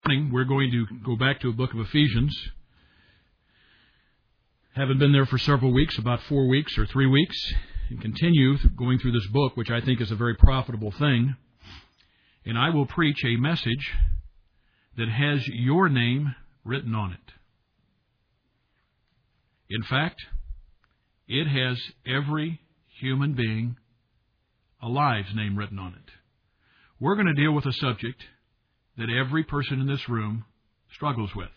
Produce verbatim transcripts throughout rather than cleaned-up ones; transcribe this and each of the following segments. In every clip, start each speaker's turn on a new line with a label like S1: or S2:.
S1: We're going to go back to the book of Ephesians. Haven't been there for several weeks, about four weeks or three weeks, and continue going through this book, which I think is a very profitable thing. And I will preach a message that has your name written on it. In fact, it has every human being alive's name written on it. We're going to deal with a subject that every person in this room struggles with.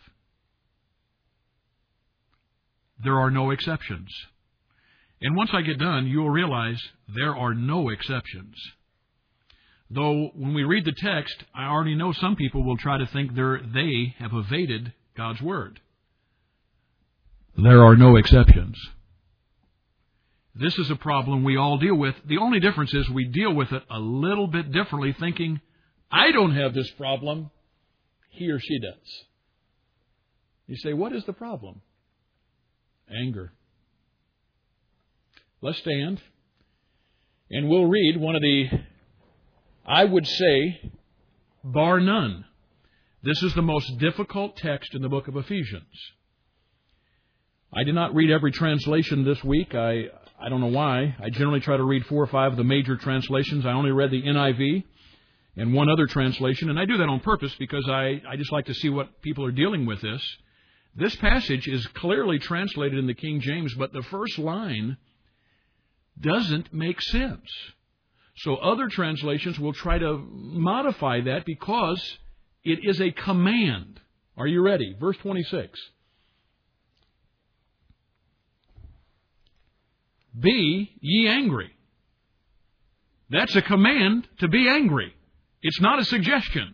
S1: There are no exceptions. And once I get done, you will realize there are no exceptions. Though when we read the text, I already know some people will try to think they're, they have evaded God's Word. There are no exceptions. This is a problem we all deal with. The only difference is we deal with it a little bit differently, thinking, I don't have this problem. He or she does. You say, what is the problem? Anger. Let's stand, and we'll read one of the, I would say, bar none. This is the most difficult text in the book of Ephesians. I did not read every translation this week. I, I don't know why. I generally try to read four or five of the major translations. I only read the N I V and one other translation, and I do that on purpose because I, I just like to see what people are dealing with this. This passage is clearly translated in the King James, but the first line doesn't make sense. So other translations will try to modify that because it is a command. Are you ready? Verse twenty-six. Be ye angry. That's a command to be angry. It's not a suggestion.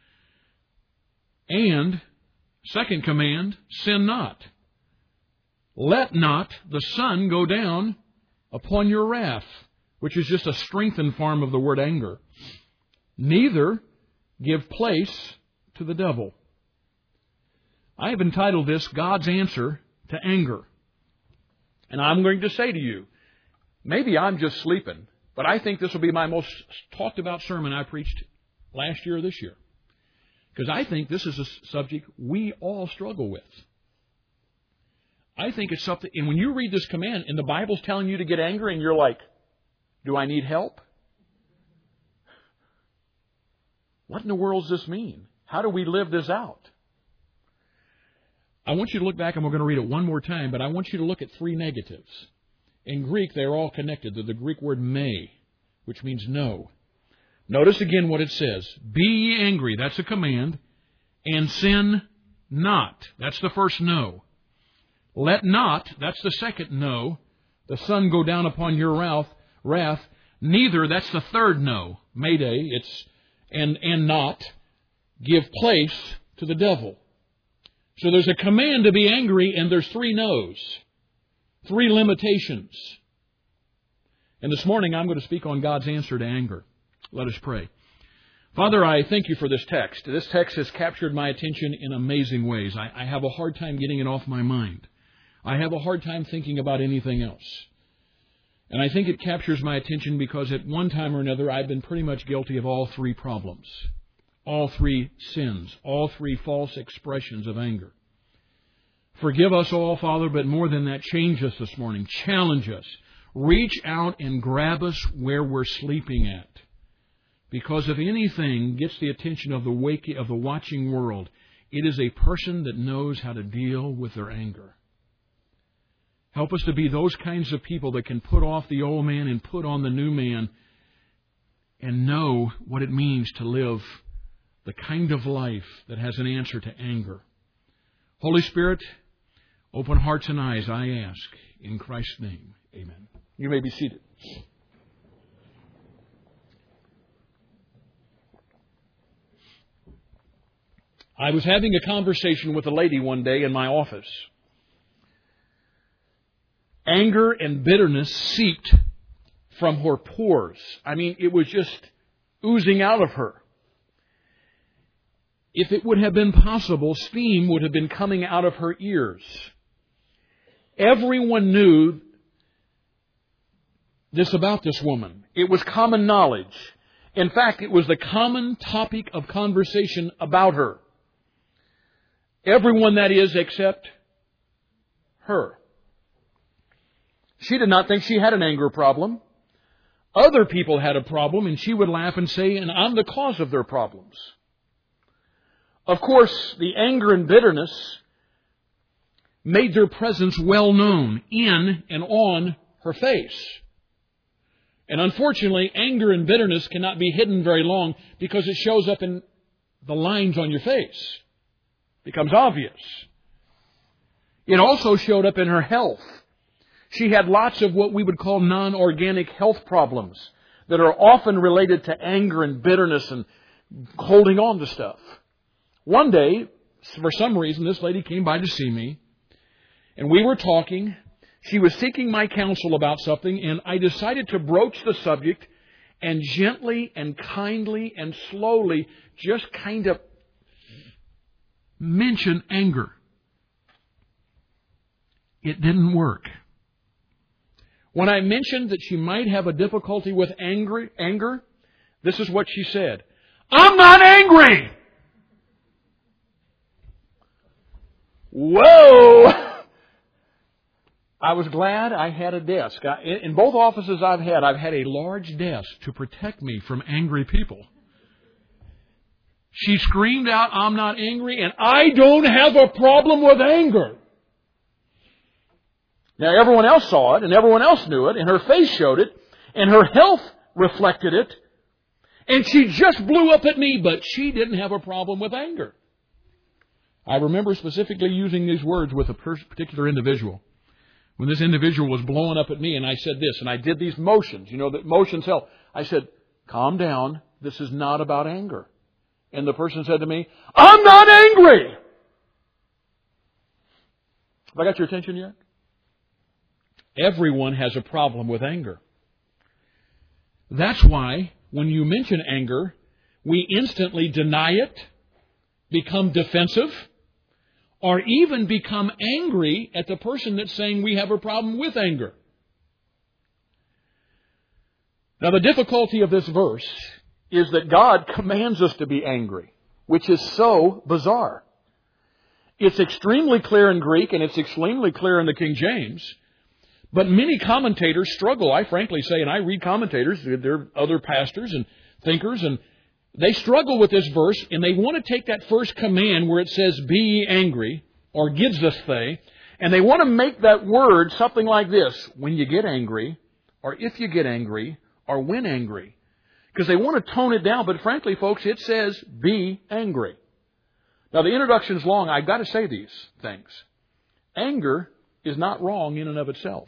S1: And, second command, sin not. Let not the sun go down upon your wrath, which is just a strengthened form of the word anger. Neither give place to the devil. I have entitled this, God's Answer to Anger. And I'm going to say to you, maybe I'm just sleeping, but I think this will be my most talked about sermon I preached last year or this year. Because I think this is a subject we all struggle with. I think it's something, and when you read this command, and the Bible's telling you to get angry, and you're like, do I need help? What in the world does this mean? How do we live this out? I want you to look back, and we're going to read it one more time, but I want you to look at three negatives. In Greek, they're all connected. They're the Greek word me, which means no. Notice again what it says. Be ye angry, that's a command, and sin not. That's the first no. Let not, that's the second no. The sun go down upon your wrath, wrath. Neither, that's the third no. Mayday, it's and and not. Give place to the devil. So there's a command to be angry, and there's three no's. Three limitations. And this morning I'm going to speak on God's answer to anger. Let us pray. Father, I thank you for this text. This text has captured my attention in amazing ways. I, I have a hard time getting it off my mind. I have a hard time thinking about anything else. And I think it captures my attention because at one time or another I've been pretty much guilty of all three problems. All three sins. All three false expressions of anger. Forgive us all, Father, but more than that, change us this morning. Challenge us. Reach out and grab us where we're sleeping at. Because if anything gets the attention of the waking, of the watching world, it is a person that knows how to deal with their anger. Help us to be those kinds of people that can put off the old man and put on the new man and know what it means to live the kind of life that has an answer to anger. Holy Spirit, open hearts and eyes, I ask. In Christ's name, amen. You may be seated. I was having a conversation with a lady one day in my office. Anger and bitterness seeped from her pores. I mean, it was just oozing out of her. If it would have been possible, steam would have been coming out of her ears. Everyone knew this about this woman. It was common knowledge. In fact, it was the common topic of conversation about her. Everyone, that is, except her. She did not think she had an anger problem. Other people had a problem, and she would laugh and say, and I'm the cause of their problems. Of course, the anger and bitterness made their presence well known in and on her face. And unfortunately, anger and bitterness cannot be hidden very long because it shows up in the lines on your face. It becomes obvious. It also showed up in her health. She had lots of what we would call non-organic health problems that are often related to anger and bitterness and holding on to stuff. One day, for some reason, this lady came by to see me, and we were talking. She was seeking my counsel about something, and I decided to broach the subject and gently and kindly and slowly just kind of mention anger. It didn't work. When I mentioned that she might have a difficulty with anger, anger, this is what she said. I'm not angry! Whoa! I was glad I had a desk. In both offices I've had, I've had a large desk to protect me from angry people. She screamed out, I'm not angry, and I don't have a problem with anger. Now, everyone else saw it, and everyone else knew it, and her face showed it, and her health reflected it, and she just blew up at me, but she didn't have a problem with anger. I remember specifically using these words with a particular individual. When this individual was blowing up at me, and I said this, and I did these motions, you know, that motions help. I said, calm down, this is not about anger. And the person said to me, I'm not angry! Have I got your attention yet? Everyone has a problem with anger. That's why when you mention anger, we instantly deny it, become defensive, or even become angry at the person that's saying we have a problem with anger. Now, the difficulty of this verse is that God commands us to be angry, which is so bizarre. It's extremely clear in Greek, and it's extremely clear in the King James. But many commentators struggle, I frankly say, and I read commentators, they're other pastors and thinkers, and they struggle with this verse, and they want to take that first command where it says, be ye angry, or gidzethe, and they want to make that word something like this, when you get angry, or if you get angry, or when angry. Because they want to tone it down, but frankly, folks, it says, be angry. Now, the introduction's long. I've got to say these things. Anger is not wrong in and of itself.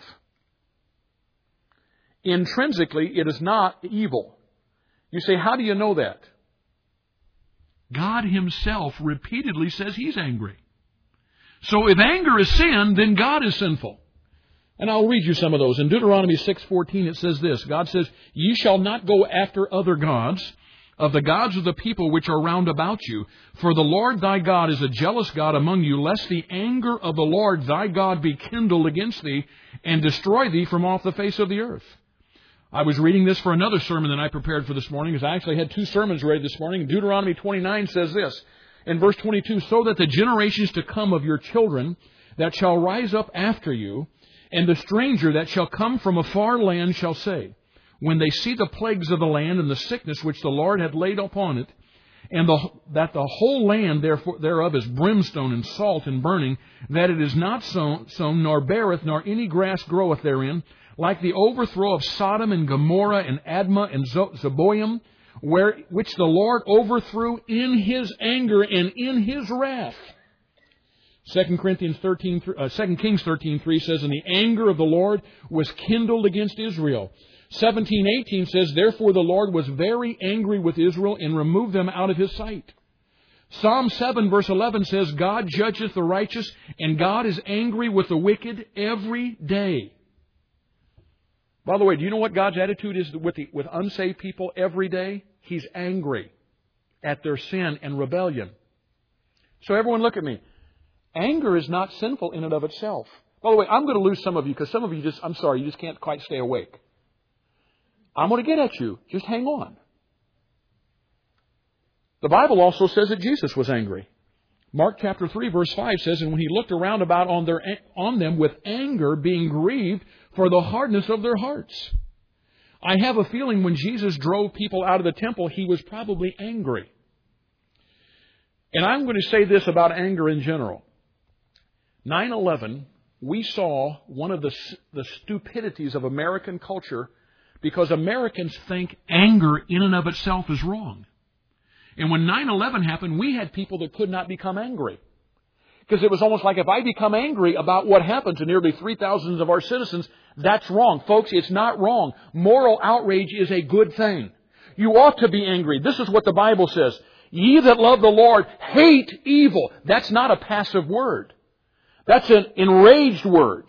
S1: Intrinsically, it is not evil. You say, how do you know that? God Himself repeatedly says He's angry. So if anger is sin, then God is sinful. And I'll read you some of those. In Deuteronomy six fourteen, it says this. God says, ye shall not go after other gods, of the gods of the people which are round about you. For the Lord thy God is a jealous God among you, lest the anger of the Lord thy God be kindled against thee, and destroy thee from off the face of the earth. I was reading this for another sermon that I prepared for this morning, because I actually had two sermons read this morning. Deuteronomy twenty-nine says this, in verse twenty-two, so that the generations to come of your children that shall rise up after you, and the stranger that shall come from a far land shall say, when they see the plagues of the land and the sickness which the Lord hath laid upon it, and the, that the whole land therefore, thereof is brimstone and salt and burning, that it is not sown, sown, nor beareth, nor any grass groweth therein, like the overthrow of Sodom and Gomorrah and Admah and Zeboim, where, which the Lord overthrew in His anger and in His wrath. Second Corinthians thirteen, uh, Second Kings thirteen three says, and the anger of the Lord was kindled against Israel. seventeen eighteen says, therefore the Lord was very angry with Israel and removed them out of His sight. Psalm seven verse eleven says, God judgeth the righteous, and God is angry with the wicked every day. By the way, do you know what God's attitude is with, the, with unsaved people every day? He's angry at their sin and rebellion. So everyone look at me. Anger is not sinful in and of itself. By the way, I'm going to lose some of you because some of you just, I'm sorry, you just can't quite stay awake. I'm going to get at you. Just hang on. The Bible also says that Jesus was angry. Mark chapter three, verse five says, "And when he looked around about on, their, on them with anger, being grieved for the hardness of their hearts." I have a feeling when Jesus drove people out of the temple, he was probably angry. And I'm going to say this about anger in general. nine eleven, we saw one of the, the stupidities of American culture because Americans think anger in and of itself is wrong. And when nine eleven happened, we had people that could not become angry. Because it was almost like if I become angry about what happened to nearly three thousand of our citizens, that's wrong. Folks, it's not wrong. Moral outrage is a good thing. You ought to be angry. This is what the Bible says. Ye that love the Lord, hate evil. That's not a passive word. That's an enraged word.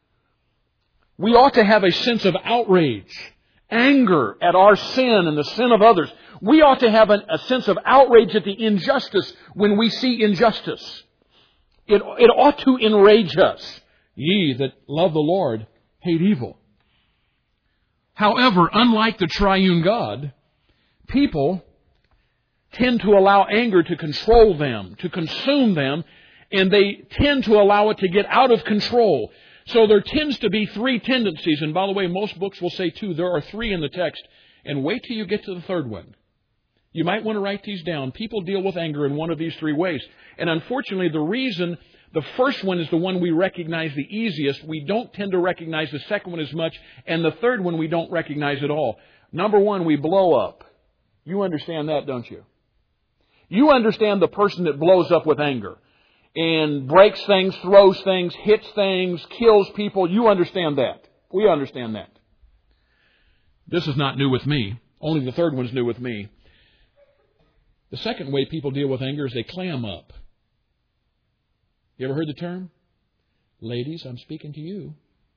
S1: We ought to have a sense of outrage, anger at our sin and the sin of others. We ought to have a, a sense of outrage at the injustice when we see injustice. It, it ought to enrage us. Ye that love the Lord, hate evil. However, unlike the triune God, people tend to allow anger to control them, to consume them, and they tend to allow it to get out of control. So there tends to be three tendencies, and by the way, most books will say two. There are three in the text, and wait till you get to the third one. You might want to write these down. People deal with anger in one of these three ways. And unfortunately, the reason the first one is the one we recognize the easiest, we don't tend to recognize the second one as much, and the third one we don't recognize at all. Number one, we blow up. You understand that, don't you? You understand the person that blows up with anger and breaks things, throws things, hits things, kills people. You understand that. We understand that. This is not new with me. Only the third one's new with me. The second way people deal with anger is they clam up. You ever heard the term? Ladies, I'm speaking to you.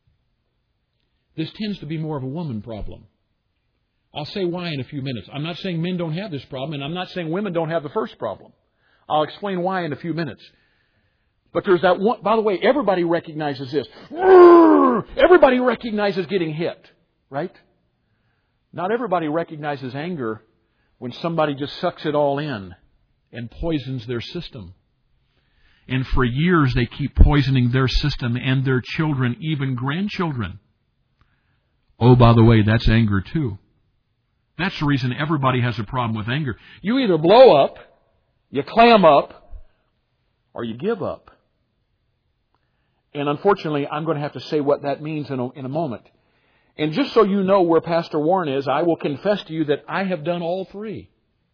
S1: This tends to be more of a woman problem. I'll say why in a few minutes. I'm not saying men don't have this problem, and I'm not saying women don't have the first problem. I'll explain why in a few minutes. But there's that one, by the way, everybody recognizes this. Everybody recognizes getting hit, right? Not everybody recognizes anger when somebody just sucks it all in and poisons their system. And for years they keep poisoning their system and their children, even grandchildren. Oh, by the way, that's anger too. That's the reason everybody has a problem with anger. You either blow up, you clam up, or you give up. And unfortunately, I'm going to have to say what that means in a, in a moment. And just so you know where Pastor Warren is, I will confess to you that I have done all three.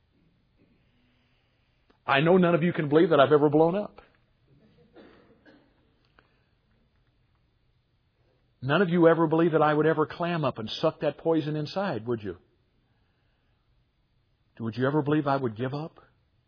S1: I know none of you can believe that I've ever blown up. None of you ever believe that I would ever clam up and suck that poison inside, would you? Would you ever believe I would give up?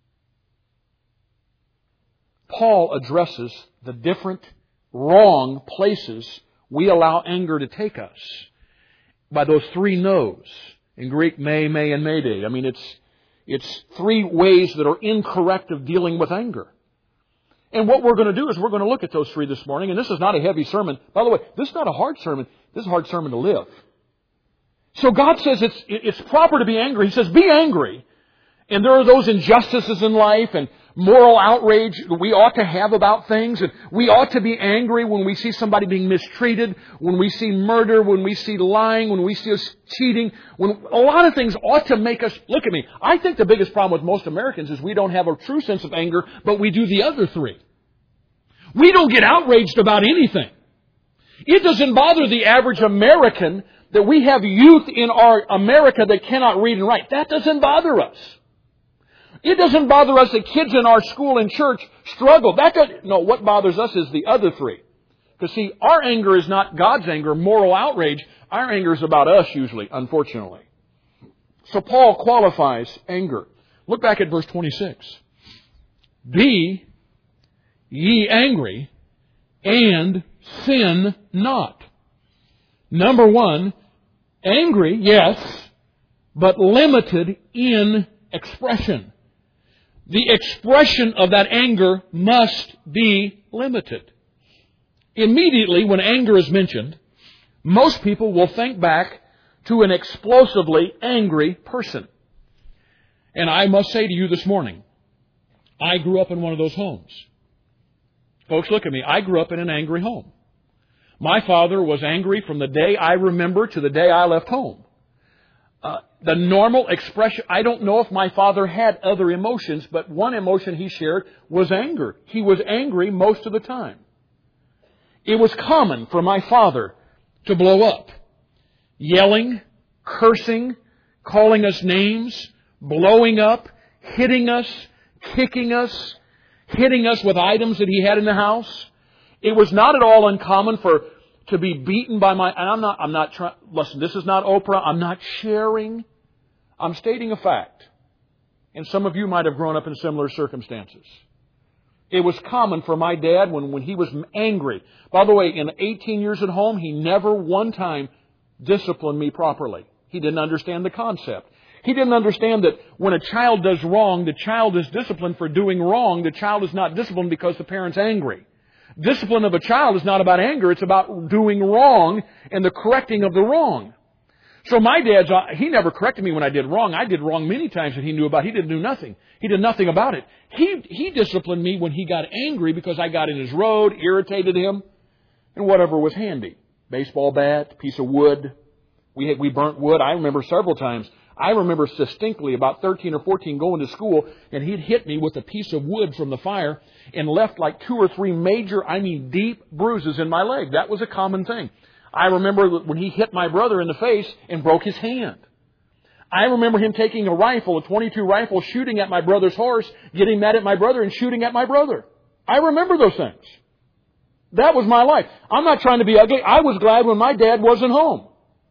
S1: Paul addresses the different wrong places we allow anger to take us by those three no's. In Greek, may, may, and mayday. I mean, it's it's three ways that are incorrect of dealing with anger. And what we're going to do is we're going to look at those three this morning. And this is not a heavy sermon. By the way, this is not a hard sermon. This is a hard sermon to live. So God says it's it's proper to be angry. He says, be angry. And there are those injustices in life and moral outrage we ought to have about things. And we ought to be angry when we see somebody being mistreated, when we see murder, when we see lying, when we see us cheating. When a lot of things ought to make us... Look at me. I think the biggest problem with most Americans is we don't have a true sense of anger, but we do the other three. We don't get outraged about anything. It doesn't bother the average American that we have youth in our America that cannot read and write. That doesn't bother us. It doesn't bother us that kids in our school and church struggle. That doesn't, no, what bothers us is the other three. Because see, our anger is not God's anger, moral outrage. Our anger is about us usually, unfortunately. So Paul qualifies anger. Look back at verse twenty-six. Be ye angry, and sin not. Number one, angry, yes, but limited in expression. The expression of that anger must be limited. Immediately when anger is mentioned, most people will think back to an explosively angry person. And I must say to you this morning, I grew up in one of those homes. Folks, look at me. I grew up in an angry home. My father was angry from the day I remember to the day I left home. Uh, the normal expression, I don't know if my father had other emotions, but one emotion he shared was anger. He was angry most of the time. It was common for my father to blow up, yelling, cursing, calling us names, blowing up, hitting us, kicking us, hitting us with items that he had in the house. It was not at all uncommon for to be beaten by my, and I'm not, I'm not trying, listen, this is not Oprah, I'm not sharing, I'm stating a fact. And some of you might have grown up in similar circumstances. It was common for my dad when, when he was angry. By the way, in eighteen years at home, he never one time disciplined me properly. He didn't understand the concept. He didn't understand that when a child does wrong, the child is disciplined for doing wrong. The child is not disciplined because the parent's angry. Discipline of a child is not about anger. It's about doing wrong and the correcting of the wrong. So my dad's, he never corrected me when I did wrong. I did wrong many times that he knew about. He didn't do nothing. He did nothing about it. He, he disciplined me when he got angry because I got in his road, irritated him, and whatever was handy. Baseball bat, piece of wood. We had, we burnt wood. I remember several times. I remember distinctly about thirteen or fourteen going to school, and he'd hit me with a piece of wood from the fire and left like two or three major, I mean deep bruises in my leg. That was a common thing. I remember when he hit my brother in the face and broke his hand. I remember him taking a rifle, a twenty-two rifle, shooting at my brother's horse, getting mad at my brother and shooting at my brother. I remember those things. That was my life. I'm not trying to be ugly. I was glad when my dad wasn't home.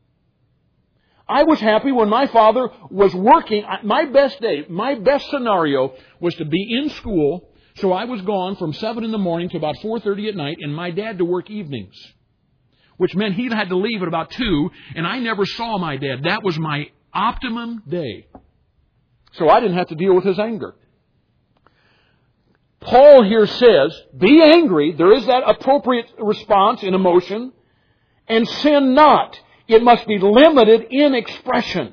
S1: I was happy when my father was working. My best day, my best scenario was to be in school, so I was gone from seven in the morning to about four thirty at night, and my dad to work evenings, which meant he had to leave at about two, and I never saw my dad. That was my optimum day. So I didn't have to deal with his anger. Paul here says, be angry. There is that appropriate response in emotion, and sin not. It must be limited in expression.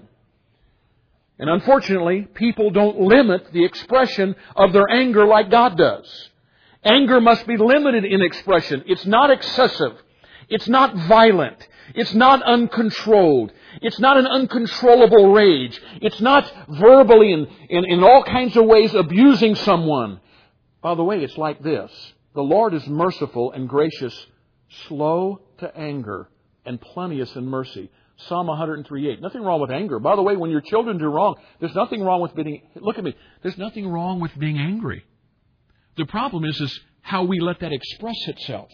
S1: And unfortunately, people don't limit the expression of their anger like God does. Anger must be limited in expression. It's not excessive. It's not violent. It's not uncontrolled. It's not an uncontrollable rage. It's not verbally and in, in, in all kinds of ways abusing someone. By the way, it's like this. The Lord is merciful and gracious, slow to anger, and plenteous in mercy. Psalm one oh three eight. Nothing wrong with anger. By the way, when your children do wrong, there's nothing wrong with being, look at me, there's nothing wrong with being angry. The problem is, is how we let that express itself.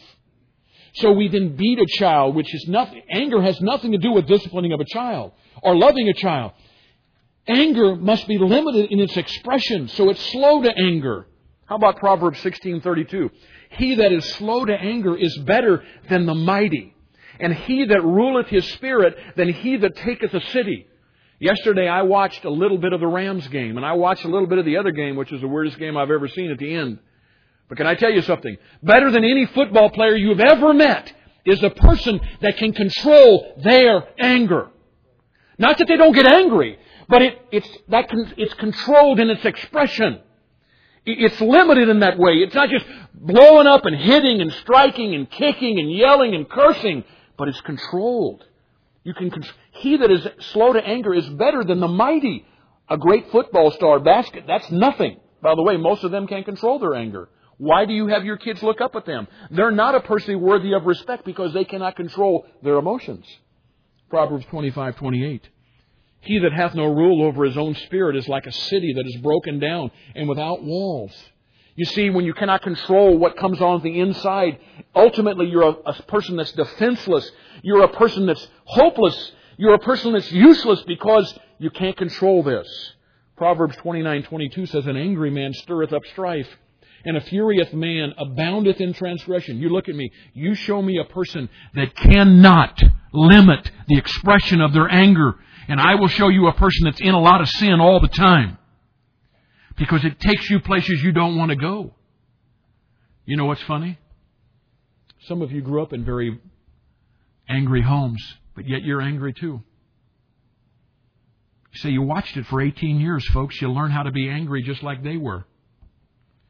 S1: So we then beat a child, which is nothing, anger has nothing to do with disciplining of a child or loving a child. Anger must be limited in its expression, so it's slow to anger. How about Proverbs sixteen thirty-two? He that is slow to anger is better than the mighty, and he that ruleth his spirit than he that taketh a city. Yesterday I watched a little bit of the Rams game, and I watched a little bit of the other game, which is the weirdest game I've ever seen at the end. But can I tell you something? Better than any football player you've ever met is a person that can control their anger. Not that they don't get angry, but it, it's, that can, it's controlled in its expression. It's limited in that way. It's not just blowing up and hitting and striking and kicking and yelling and cursing, but it's controlled. You can. He that is slow to anger is better than the mighty. A great football star, basket, that's nothing. By the way, most of them can't control their anger. Why do you have your kids look up at them? They're not a person worthy of respect because they cannot control their emotions. Proverbs twenty-five twenty-eight. He that hath no rule over his own spirit is like a city that is broken down and without walls. You see, when you cannot control what comes on the inside, ultimately you're a, a person that's defenseless. You're a person that's hopeless. You're a person that's useless because you can't control this. Proverbs twenty-nine twenty-two says, an angry man stirreth up strife, and a furious man aboundeth in transgression. You look at me. You show me a person that cannot limit the expression of their anger, and I will show you a person that's in a lot of sin all the time. Because it takes you places you don't want to go. You know what's funny? Some of you grew up in very angry homes, but yet you're angry too. You say you watched it for eighteen years, folks. You learn how to be angry just like they were.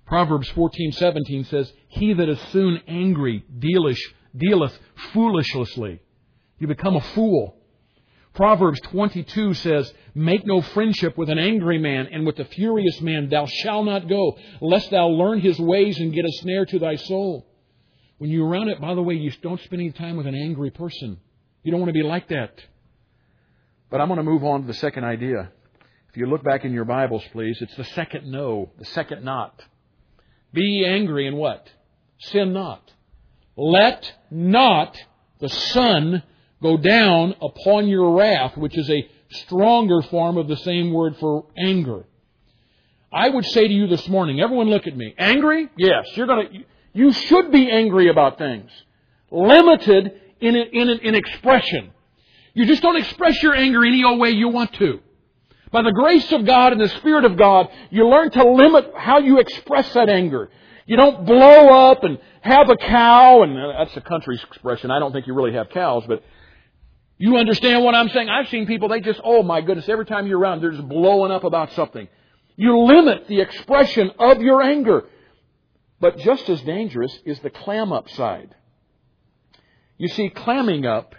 S1: Proverbs fourteen seventeen says, "He that is soon angry dealeth, dealeth foolishly." You become a fool. Proverbs twenty-two says, "Make no friendship with an angry man, and with a furious man thou shalt not go, lest thou learn his ways and get a snare to thy soul." When you're around it, by the way, you don't spend any time with an angry person. You don't want to be like that. But I'm going to move on to the second idea. If you look back in your Bibles, please, it's the second no, the second not. Be ye angry and what? Sin not. Let not the sun go down upon your wrath, which is a stronger form of the same word for anger. I would say to you this morning, everyone look at me. Angry? Yes, you're going to. You should be angry about things. Limited in in in expression. You just don't express your anger any old way you want to. By the grace of God and the Spirit of God, you learn to limit how you express that anger. You don't blow up and have a cow, and that's a country expression. I don't think you really have cows, but you understand what I'm saying? I've seen people, they just, oh my goodness, every time you're around, they're just blowing up about something. You limit the expression of your anger. But just as dangerous is the clam up side. You see, clamming up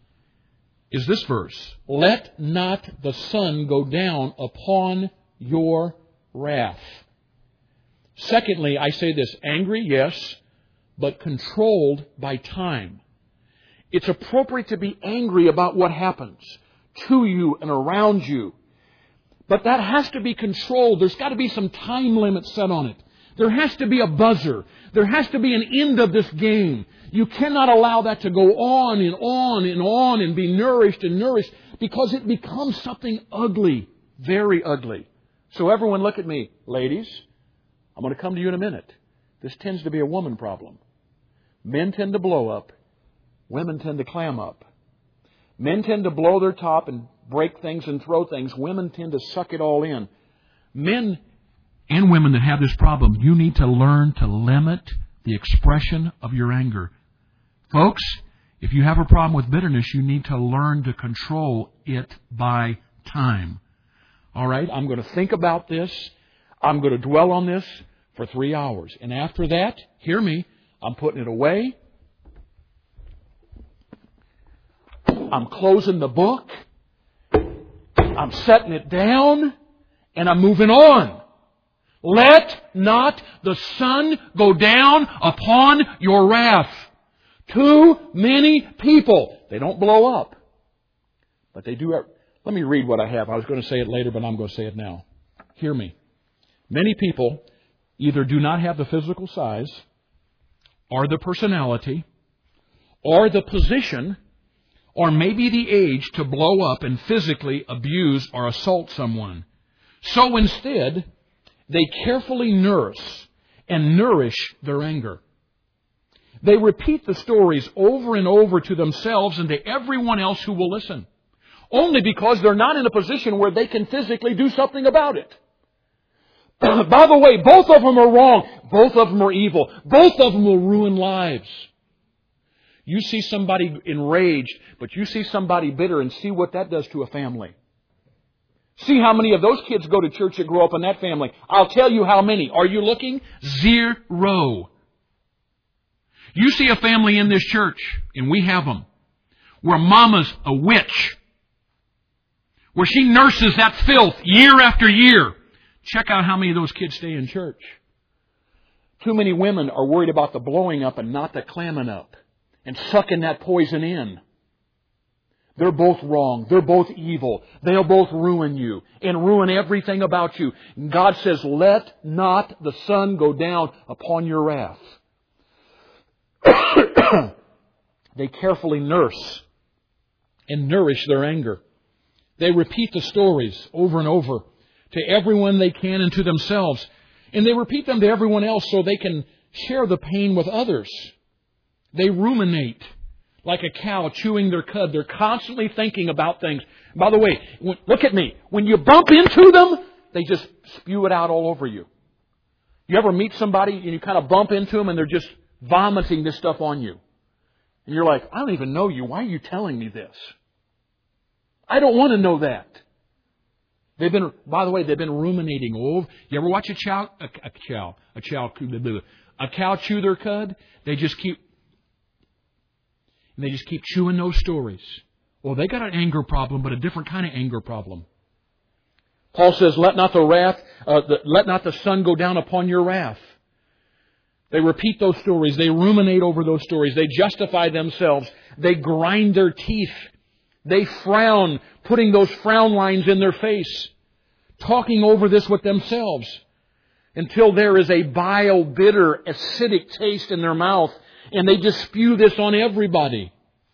S1: is this verse. Let not the sun go down upon your wrath. Secondly, I say this, angry, yes, but controlled by time. It's appropriate to be angry about what happens to you and around you. But that has to be controlled. There's got to be some time limit set on it. There has to be a buzzer. There has to be an end of this game. You cannot allow that to go on and on and on and be nourished and nourished, because it becomes something ugly, very ugly. So everyone look at me. Ladies, I'm going to come to you in a minute. This tends to be a woman problem. Men tend to blow up. Women tend to clam up. Men tend to blow their top and break things and throw things. Women tend to suck it all in. Men and women that have this problem, you need to learn to limit the expression of your anger. Folks, if you have a problem with bitterness, you need to learn to control it by time. All right, I'm going to think about this. I'm going to dwell on this for three hours. And after that, hear me, I'm putting it away. I'm closing the book. I'm setting it down. And I'm moving on. Let not the sun go down upon your wrath. Too many people, they don't blow up, but they do. Let me read what I have. I was going to say it later, but I'm going to say it now. Hear me. Many people either do not have the physical size, or the personality, or the position, or maybe the age to blow up and physically abuse or assault someone. So instead, they carefully nurse and nourish their anger. They repeat the stories over and over to themselves and to everyone else who will listen, only because they're not in a position where they can physically do something about it. By the way, both of them are wrong. Both of them are evil. Both of them will ruin lives. You see somebody enraged, but you see somebody bitter, and see what that does to a family. See how many of those kids go to church that grow up in that family. I'll tell you how many. Are you looking? Zero. You see a family in this church, and we have them, where mama's a witch, where she nurses that filth year after year. Check out how many of those kids stay in church. Too many women are worried about the blowing up and not the clamming up and sucking that poison in. They're both wrong. They're both evil. They'll both ruin you and ruin everything about you. And God says, let not the sun go down upon your wrath. They carefully nurse and nourish their anger. They repeat the stories over and over to everyone they can and to themselves. And they repeat them to everyone else so they can share the pain with others. They ruminate like a cow chewing their cud. They're constantly thinking about things. By the way, look at me. When you bump into them, they just spew it out all over you. You ever meet somebody and you kind of bump into them and they're just vomiting this stuff on you? And you're like, I don't even know you. Why are you telling me this? I don't want to know that. They've been, by the way, they've been ruminating. Oh, you ever watch a chow, a, a chow, a chow, a cow chew their cud? They just keep, and they just keep chewing those stories. Well, they got an anger problem, but a different kind of anger problem. Paul says, "Let not the wrath, uh, the, let not the sun go down upon your wrath." They repeat those stories. They ruminate over those stories. They justify themselves. They grind their teeth. They frown, putting those frown lines in their face, talking over this with themselves until there is a vile, bitter, acidic taste in their mouth, and they just spew this on everybody.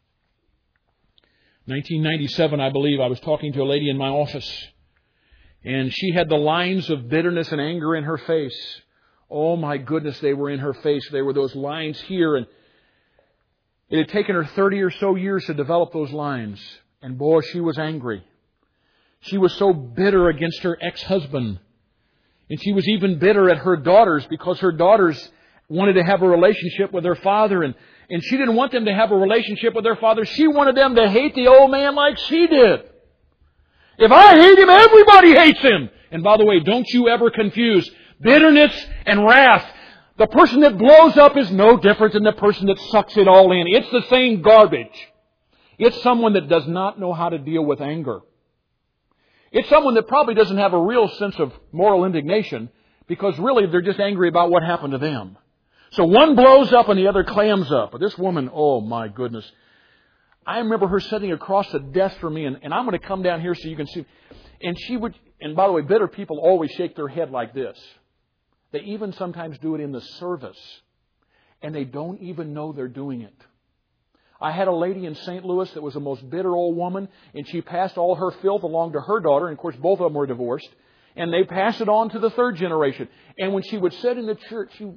S1: nineteen ninety-seven, I believe, I was talking to a lady in my office, and she had the lines of bitterness and anger in her face. Oh my goodness, they were in her face. They were those lines here, and it had taken her thirty or so years to develop those lines. And boy, she was angry. She was so bitter against her ex-husband. And she was even bitter at her daughters because her daughters wanted to have a relationship with their father. And, and she didn't want them to have a relationship with their father. She wanted them to hate the old man like she did. If I hate him, everybody hates him. And by the way, don't you ever confuse bitterness and wrath. The person that blows up is no different than the person that sucks it all in. It's the same garbage. It's someone that does not know how to deal with anger. It's someone that probably doesn't have a real sense of moral indignation because really they're just angry about what happened to them. So one blows up and the other clams up. But this woman, oh my goodness. I remember her sitting across the desk from me, and, and I'm going to come down here so you can see. And she would, and by the way, bitter people always shake their head like this. They even sometimes do it in the service. And they don't even know they're doing it. I had a lady in Saint Louis that was the most bitter old woman, and she passed all her filth along to her daughter. And of course, both of them were divorced. And they passed it on to the third generation. And when she would sit in the church, she,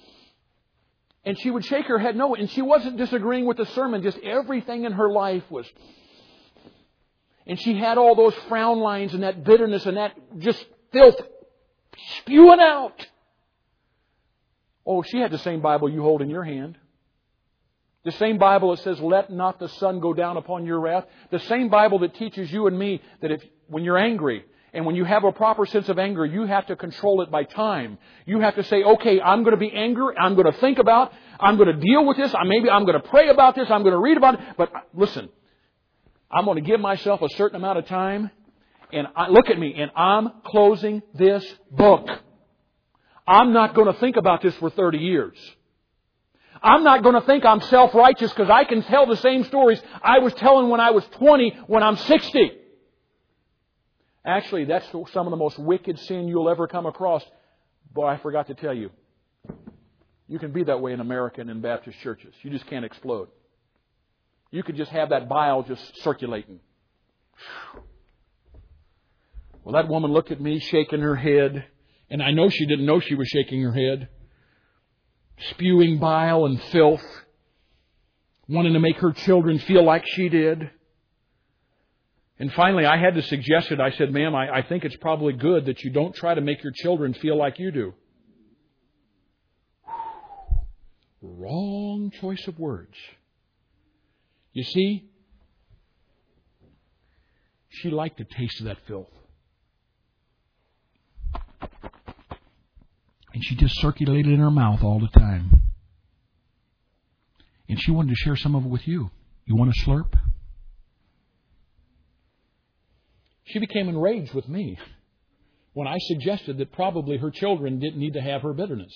S1: and she would shake her head no. And she wasn't disagreeing with the sermon. Just everything in her life was. And she had all those frown lines and that bitterness and that just filth spewing out. Oh, she had the same Bible you hold in your hand. The same Bible that says, "Let not the sun go down upon your wrath." The same Bible that teaches you and me that if when you're angry and when you have a proper sense of anger, you have to control it by time. You have to say, okay, I'm going to be angry. I'm going to think about, I'm going to deal with this. Maybe I'm going to pray about this. I'm going to read about it. But listen, I'm going to give myself a certain amount of time. And I, look at me, and I'm closing this book. I'm not going to think about this for thirty years. I'm not going to think I'm self-righteous because I can tell the same stories I was telling when I was twenty when I'm sixty. Actually, that's some of the most wicked sin you'll ever come across. Boy, I forgot to tell you. You can be that way in American and Baptist churches. You just can't explode. You can just have that bile just circulating. Well, that woman looked at me shaking her head. And I know she didn't know she was shaking her head. Spewing bile and filth. Wanting to make her children feel like she did. And finally, I had to suggest it. I said, "Ma'am, I, I think it's probably good that you don't try to make your children feel like you do." Wrong choice of words. You see, she liked the taste of that filth. And she just circulated in her mouth all the time. And she wanted to share some of it with you. You want a slurp? She became enraged with me when I suggested that probably her children didn't need to have her bitterness.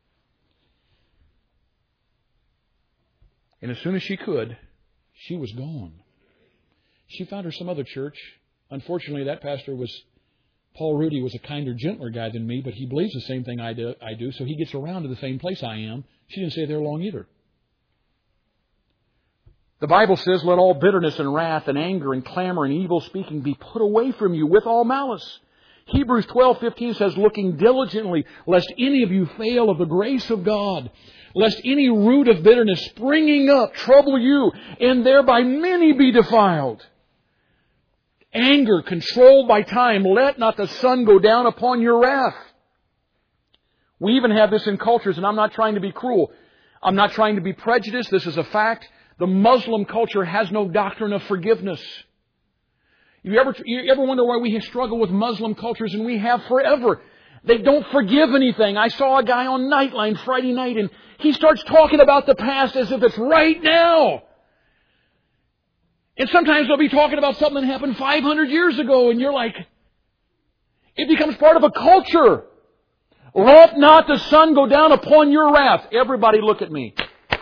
S1: And as soon as she could, she was gone. She found her some other church. Unfortunately, that pastor was... Paul Rudy was a kinder, gentler guy than me, but he believes the same thing I do, I do, so he gets around to the same place I am. She didn't stay there long either. The Bible says, "Let all bitterness and wrath and anger and clamor and evil speaking be put away from you with all malice." Hebrews twelve fifteen says, "Looking diligently, lest any of you fail of the grace of God, lest any root of bitterness springing up trouble you, and thereby many be defiled." Anger controlled by time. Let not the sun go down upon your wrath. We even have this in cultures, and I'm not trying to be cruel. I'm not trying to be prejudiced. This is a fact. The Muslim culture has no doctrine of forgiveness. You ever, you ever wonder why we struggle with Muslim cultures, and we have forever? They don't forgive anything. I saw a guy on Nightline Friday night, and he starts talking about the past as if it's right now. And sometimes they'll be talking about something that happened five hundred years ago, and you're like, it becomes part of a culture. Let not the sun go down upon your wrath. Everybody look at me.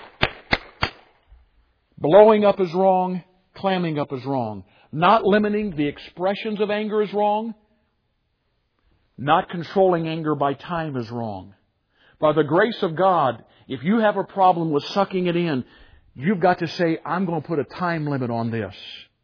S1: Blowing up is wrong. Clamming up is wrong. Not limiting the expressions of anger is wrong. Not controlling anger by time is wrong. By the grace of God, if you have a problem with sucking it in, you've got to say, I'm going to put a time limit on this.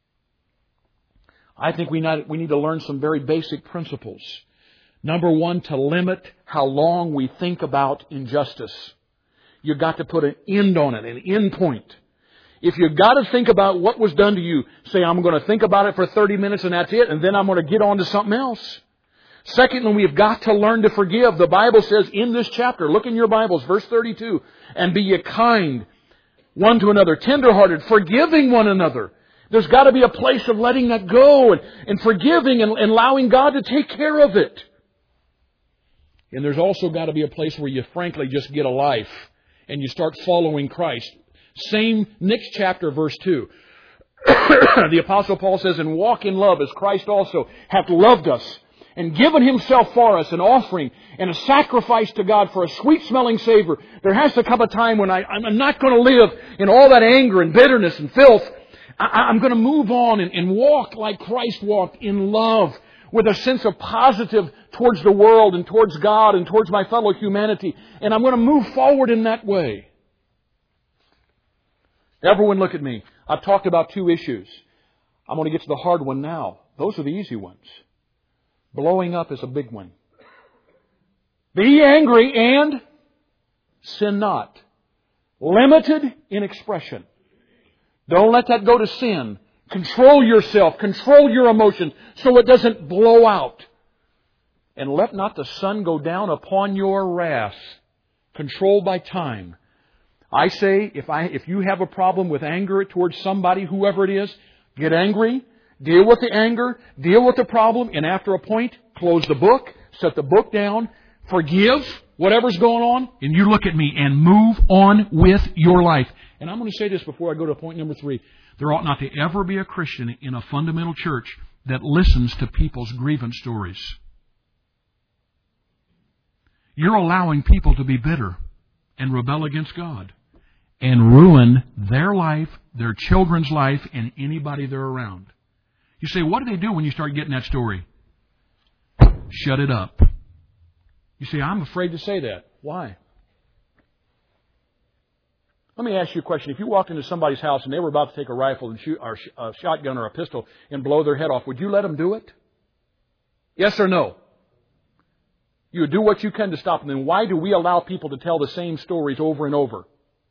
S1: I think we need, we need to learn some very basic principles. Number one, to limit how long we think about injustice. You've got to put an end on it, an end point. If you've got to think about what was done to you, say, I'm going to think about it for thirty minutes and that's it, and then I'm going to get on to something else. Secondly, we've got to learn to forgive. The Bible says in this chapter, look in your Bibles, verse thirty-two, and be ye kind one to another, tenderhearted, forgiving one another. There's got to be a place of letting that go and, and forgiving and, and allowing God to take care of it. And there's also got to be a place where you frankly just get a life and you start following Christ. Same, next chapter, verse two. The Apostle Paul says, and walk in love as Christ also hath loved us and given Himself for us, an offering and a sacrifice to God for a sweet-smelling savor. There has to come a time when I, I'm not going to live in all that anger and bitterness and filth. I, I'm going to move on and, and walk like Christ walked, in love, with a sense of positive towards the world and towards God and towards my fellow humanity. And I'm going to move forward in that way. Everyone look at me. I've talked about two issues. I'm going to get to the hard one now. Those are the easy ones. Blowing up is a big one. Be angry and sin not. Limited in expression. Don't let that go to sin. Control yourself. Control your emotions so it doesn't blow out. And let not the sun go down upon your wrath. Controlled by time. I say, if I if you have a problem with anger towards somebody, whoever it is, get angry, deal with the anger, deal with the problem, and after a point, close the book, set the book down, forgive whatever's going on, and you look at me and move on with your life. And I'm going to say this before I go to point number three. There ought not to ever be a Christian in a fundamental church that listens to people's grievance stories. You're allowing people to be bitter and rebel against God and ruin their life, their children's life, and anybody they're around. You say, what do they do when you start getting that story? Shut it up. You say, I'm afraid to say that. Why? Let me ask you a question. If you walked into somebody's house and they were about to take a rifle and shoot, or a shotgun or a pistol and blow their head off, would you let them do it? Yes or no? You would do what you can to stop them. Then why do we allow people to tell the same stories over and over?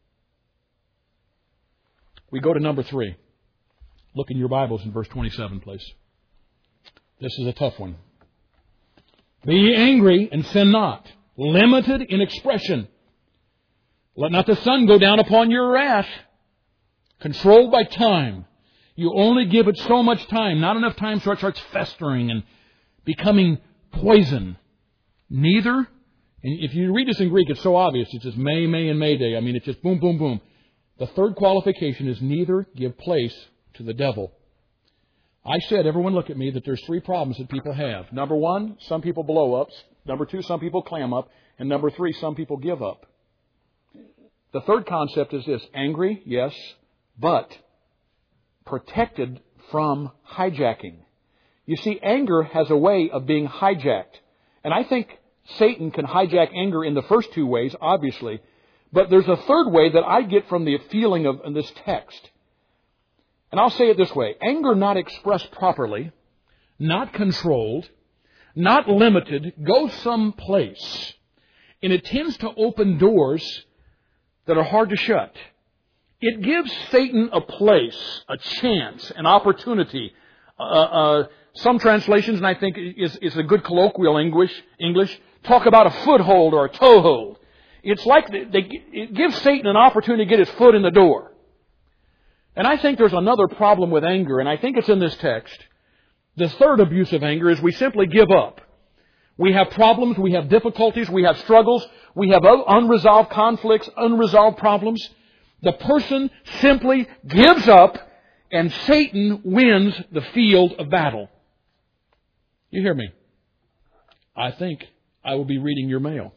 S1: We go to number three. Look in your Bibles in verse twenty-seven, please. This is a tough one. Be ye angry and sin not. Limited in expression. Let not the sun go down upon your wrath. Controlled by time. You only give it so much time. Not enough time so it starts festering and becoming poison. Neither, and if you read this in Greek, it's so obvious. It's just may, may, and mayday. I mean, it's just boom, boom, boom. The third qualification is neither give place to the devil. I said, everyone look at me, that there's three problems that people have. Number one, some people blow up. Number two, some people clam up. And number three, some people give up. The third concept is this. Angry, yes, but protected from hijacking. You see, anger has a way of being hijacked. And I think Satan can hijack anger in the first two ways, obviously. But there's a third way that I get from the feeling of in this text. And I'll say it this way. Anger not expressed properly, not controlled, not limited, goes someplace. And it tends to open doors that are hard to shut. It gives Satan a place, a chance, an opportunity. Uh, uh, some translations, and I think is, is a good colloquial English, English, talk about a foothold or a toehold. It's like they, they, it gives Satan an opportunity to get his foot in the door. And I think there's another problem with anger, and I think it's in this text. The third abuse of anger is we simply give up. We have problems, we have difficulties, we have struggles, we have unresolved conflicts, unresolved problems. The person simply gives up and Satan wins the field of battle. You hear me? I think I will be reading your mail.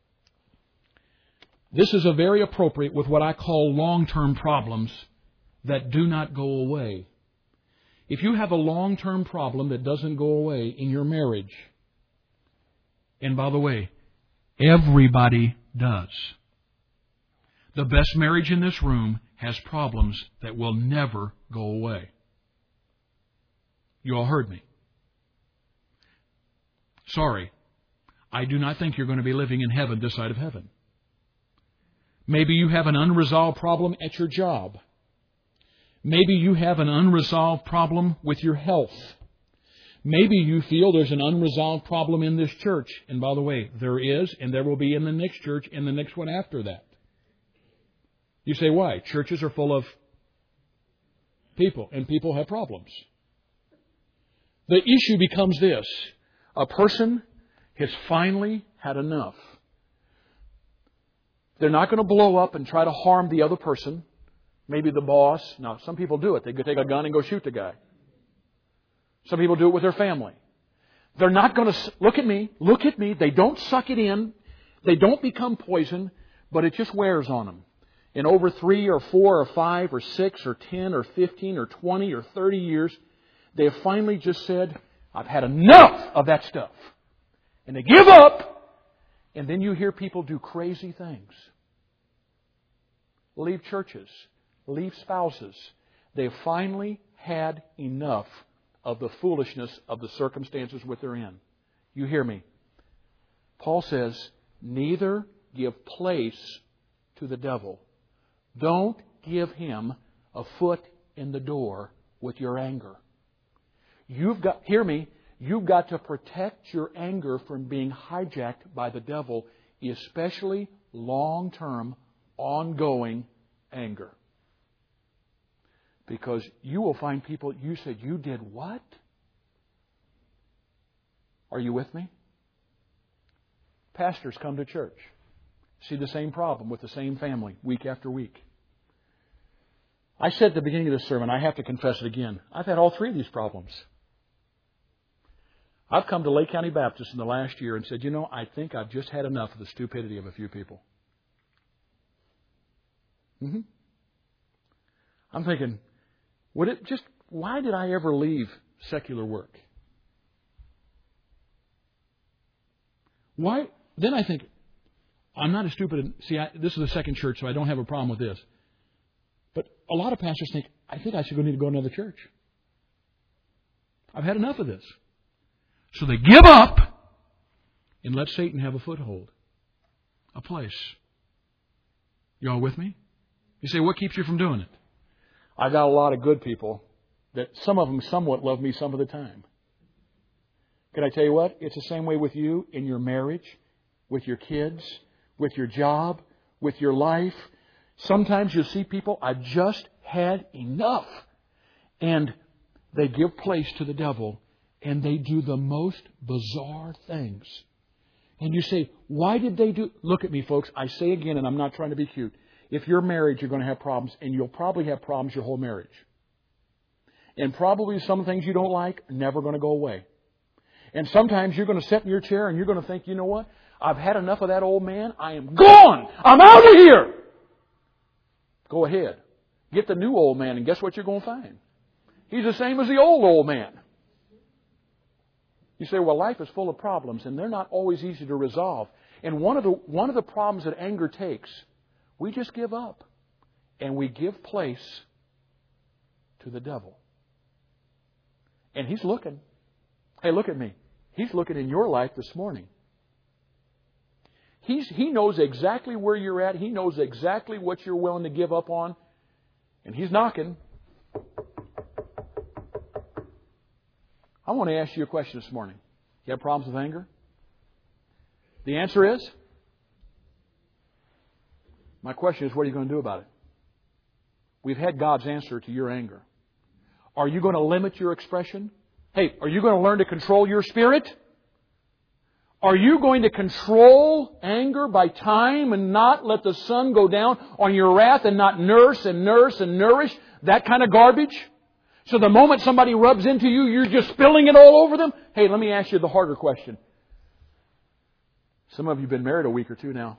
S1: This is a very appropriate with what I call long-term problems that do not go away. If you have a long-term problem that doesn't go away in your marriage, and by the way, everybody does. The best marriage in this room has problems that will never go away. You all heard me. Sorry, I do not think you're going to be living in heaven this side of heaven. Maybe you have an unresolved problem at your job. Maybe you have an unresolved problem with your health. Maybe you feel there's an unresolved problem in this church. And by the way, there is, and there will be in the next church and the next one after that. You say, why? Churches are full of people, and people have problems. The issue becomes this. A person has finally had enough. They're not going to blow up and try to harm the other person. Maybe the boss. Now, some people do it. They could take a gun and go shoot the guy. Some people do it with their family. They're not going to, look at me, look at me. They don't suck it in. They don't become poison, but it just wears on them. In over three or four or five or six or ten or fifteen or twenty or thirty years, they have finally just said, I've had enough of that stuff. And they give up, and then you hear people do crazy things. Leave churches, leave spouses. They've finally had enough of the foolishness of the circumstances which they're in. You hear me? Paul says, neither give place to the devil. Don't give him a foot in the door with your anger. You've got, hear me, you've got to protect your anger from being hijacked by the devil, especially long-term, ongoing anger. Because you will find people, you said, you did what? Are you with me? Pastors come to church. See the same problem with the same family week after week. I said at the beginning of this sermon, I have to confess it again. I've had all three of these problems. I've come to Lake County Baptist in the last year and said, you know, I think I've just had enough of the stupidity of a few people. Mm-hmm. I'm thinking, would it just, why did I ever leave secular work? Why? Then I think, I'm not as stupid. See, I, this is the second church, so I don't have a problem with this. But a lot of pastors think, I think I should go need to go to another church. I've had enough of this. So they give up and let Satan have a foothold, a place. You all with me? You say, what keeps you from doing it? I got a lot of good people that some of them somewhat love me some of the time. Can I tell you what? It's the same way with you in your marriage, with your kids, with your job, with your life. Sometimes you'll see people, I've just had enough. And they give place to the devil, and they do the most bizarre things. And you say, why did they do... Look at me, folks. I say again, and I'm not trying to be cute. If you're married, you're going to have problems, and you'll probably have problems your whole marriage. And probably some things you don't like are never going to go away. And sometimes you're going to sit in your chair and you're going to think, you know what? I've had enough of that old man. I am gone. I'm out of here. Go ahead. Get the new old man, and guess what you're going to find? He's the same as the old old man. You say, well, life is full of problems, and they're not always easy to resolve. And one of the one of the problems that anger takes, we just give up. And we give place to the devil. And he's looking. Hey, look at me. He's looking in your life this morning. He's, he knows exactly where you're at. He knows exactly what you're willing to give up on. And he's knocking. I want to ask you a question this morning. You have problems with anger? The answer is? My question is, what are you going to do about it? We've had God's answer to your anger. Are you going to limit your expression? Hey, are you going to learn to control your spirit? Are you going to control anger by time and not let the sun go down on your wrath and not nurse and nurse and nourish that kind of garbage? So the moment somebody rubs into you, you're just spilling it all over them? Hey, let me ask you the harder question. Some of you have been married a week or two now.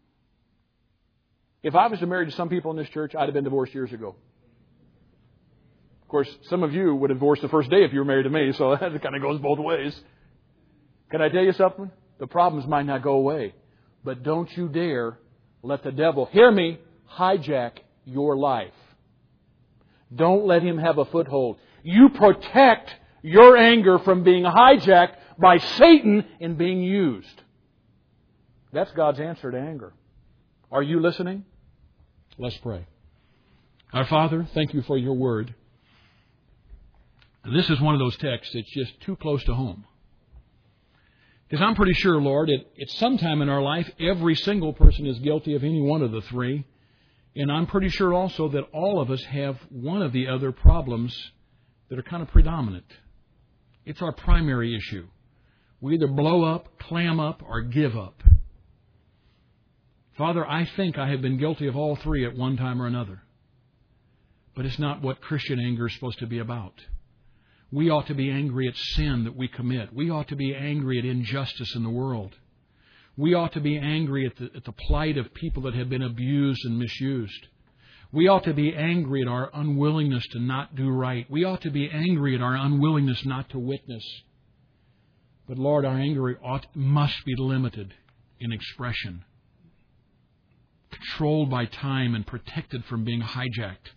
S1: If I was married to some people in this church, I'd have been divorced years ago. Of course, some of you would have divorced the first day if you were married to me, so that kind of goes both ways. Can I tell you something? The problems might not go away. But don't you dare let the devil, hear me, hijack your life. Don't let him have a foothold. You protect your anger from being hijacked by Satan and being used. That's God's answer to anger. Are you listening? Let's pray. Our Father, thank you for your word. This is one of those texts that's just too close to home. Because I'm pretty sure, Lord, at, at some time in our life, every single person is guilty of any one of the three. And I'm pretty sure also that all of us have one of the other problems that are kind of predominant. It's our primary issue. We either blow up, clam up, or give up. Father, I think I have been guilty of all three at one time or another. But it's not what Christian anger is supposed to be about. We ought to be angry at sin that we commit. We ought to be angry at injustice in the world. We ought to be angry at the, at the plight of people that have been abused and misused. We ought to be angry at our unwillingness to not do right. We ought to be angry at our unwillingness not to witness. But Lord, our anger ought, must be limited in expression, controlled by time and protected from being hijacked.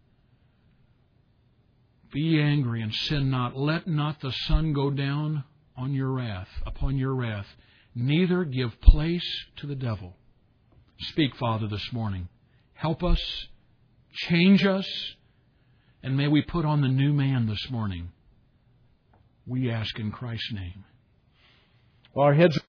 S1: Be angry and sin not. Let not the sun go down on your wrath, upon your wrath. Neither give place to the devil. Speak, Father, this morning. Help us, change us, and may we put on the new man this morning. We ask in Christ's name. Our heads